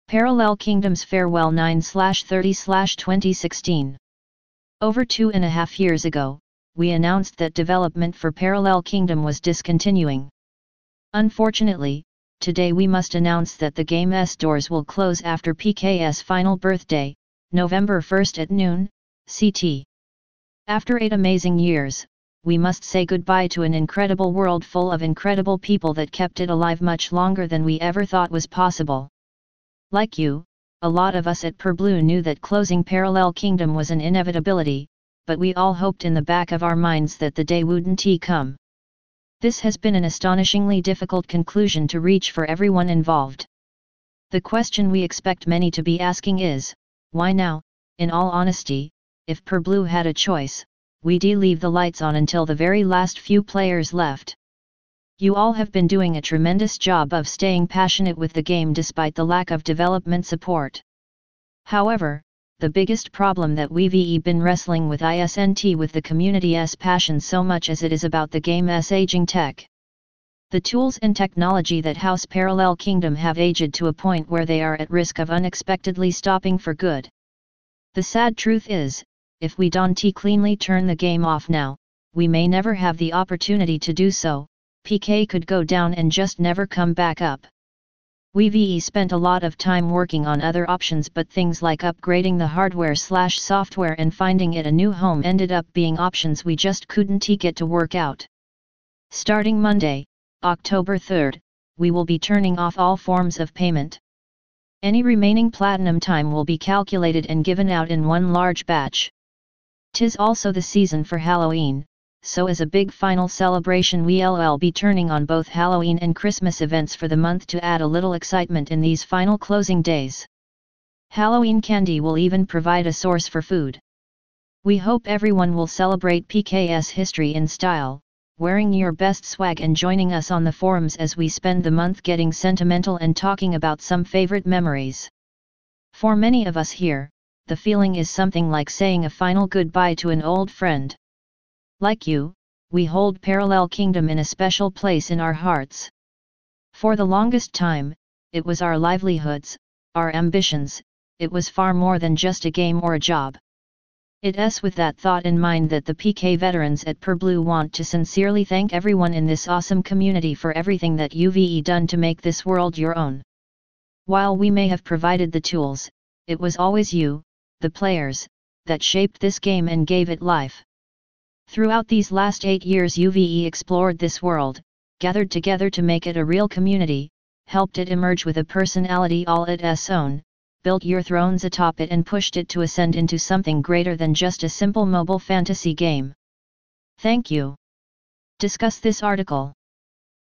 Parallel Kingdoms Farewell 9/30/2016. Over 2.5 years ago, we announced that development for Parallel Kingdom was discontinuing. Unfortunately, today we must announce that the game's doors will close after PK's final birthday, November 1st at noon, CT. After 8 amazing years, we must say goodbye to an incredible world full of incredible people that kept it alive much longer than we ever thought was possible. Like you, a lot of us at PureBlue knew that closing Parallel Kingdom was an inevitability, but we all hoped in the back of our minds that the day wouldn't come. This has been an astonishingly difficult conclusion to reach for everyone involved. The question we expect many to be asking is, why now? In all honesty, if PureBlue had a choice, we'd leave the lights on until the very last few players left. You all have been doing a tremendous job of staying passionate with the game despite the lack of development support. However, the biggest problem that we've been wrestling with isn't with the community's passion so much as it is about the game's aging tech. The tools and technology that house Parallel Kingdom have aged to a point where they are at risk of unexpectedly stopping for good. The sad truth is, if we don't cleanly turn the game off now, we may never have the opportunity to do so. PK could go down and just never come back up. We've spent a lot of time working on other options, but things like upgrading the hardware/software and finding it a new home ended up being options we just couldn't get to work out. Starting Monday, October 3rd, we will be turning off all forms of payment. Any remaining platinum time will be calculated and given out in one large batch. 'Tis also the season for Halloween, so as a big final celebration we'll be turning on both Halloween and Christmas events for the month to add a little excitement in these final closing days. Halloween candy will even provide a source for food. We hope everyone will celebrate PK's history in style, wearing your best swag and joining us on the forums as we spend the month getting sentimental and talking about some favorite memories. For many of us here, the feeling is something like saying a final goodbye to an old friend. Like you, we hold Parallel Kingdom in a special place in our hearts. For the longest time, it was our livelihoods, our ambitions, it was far more than just a game or a job. It's with that thought in mind that the PK veterans at PureBlue want to sincerely thank everyone in this awesome community for everything that you've done to make this world your own. While we may have provided the tools, it was always you, the players, that shaped this game and gave it life. Throughout these last 8 years you've explored this world, gathered together to make it a real community, helped it emerge with a personality all its own, built your thrones atop it and pushed it to ascend into something greater than just a simple mobile fantasy game. Thank you. Discuss this article.